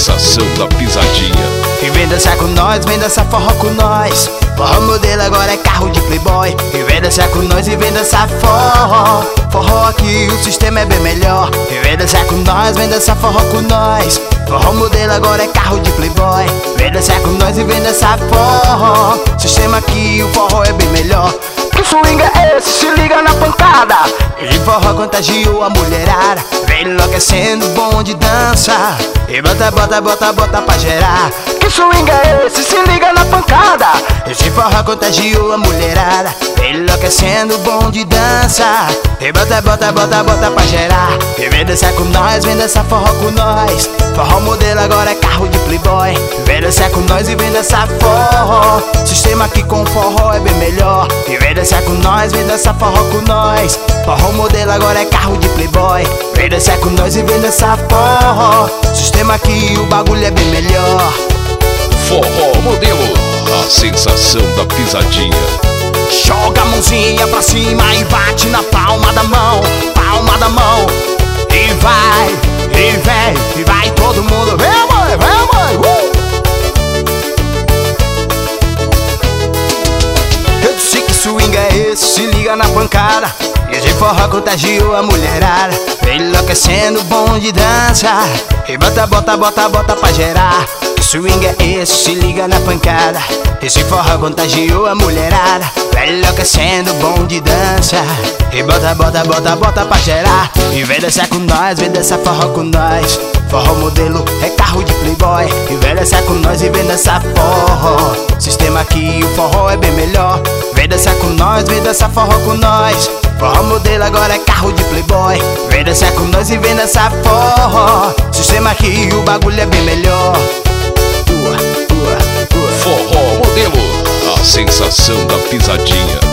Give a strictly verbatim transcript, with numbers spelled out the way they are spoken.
sensação da pisadinha. E vem dançar com nós, vem dançar forró com nós. Forró modelo agora é carro de playboy. E vem dançar com nós e vem dançar forró. Forró aqui, o sistema é bem melhor. E vem dançar com nós, vem dançar forró com nós. Forró modelo agora é carro de playboy. Vem dançar com nós e vem dançar forró. Sistema aqui, o forró é bem melhor. Que swing é esse? Se liga na pancada. E forró contagiou a mulherada. Vem enlouquecendo, bom de dança. E bota, bota, bota, bota pra gerar. Que swing é esse? Se liga na pancada. Esse forró contagiou a mulherada. Vem enlouquecendo, bom de dança. E bota, bota, bota, bota pra gerar. E vem dançar com nós, vem dançar forró com nós. Forró modelo agora é carro de playboy. Vem dançar com nós e vem dançar forró. Sistema aqui com forró é bem melhor. E vem dançar com nós, vem dançar forró com nós. Forró modelo agora é carro de playboy. Vem dançar com nós e vem dançar forró. Sistema aqui, o bagulho é bem melhor. Forró modelo, a sensação da pisadinha. Joga a mãozinha pra cima e bate na palma da mão, palma da mão. E vai, e vem, e vai todo mundo. Vem mãe, vem mãe, uh! Eu disse que swing é esse, se liga na pancada. Esse forró contagiou a mulherada. Vem enlouquecendo, bom de dança. E bota, bota, bota, bota pra gerar. Que swing é esse, se liga na pancada. Esse forró contagiou a mulherada. Vem enlouquecendo, bom de dança. E bota, bota, bota, bota pra gerar. E vem dançar com nós, vem dançar forró com nós. Forró modelo é carro de playboy. E vem dançar com nós e vem dançar forró. Sistema aqui, o forró é bem melhor. Vem dançar com nós, vem dançar forró com nós. Forró modelo agora é carro de playboy. Vem dançar com nós e vem dançar forró. Sistema aqui, o bagulho é bem melhor. Ua, ua, ua. Forró modelo, a sensação da pisadinha.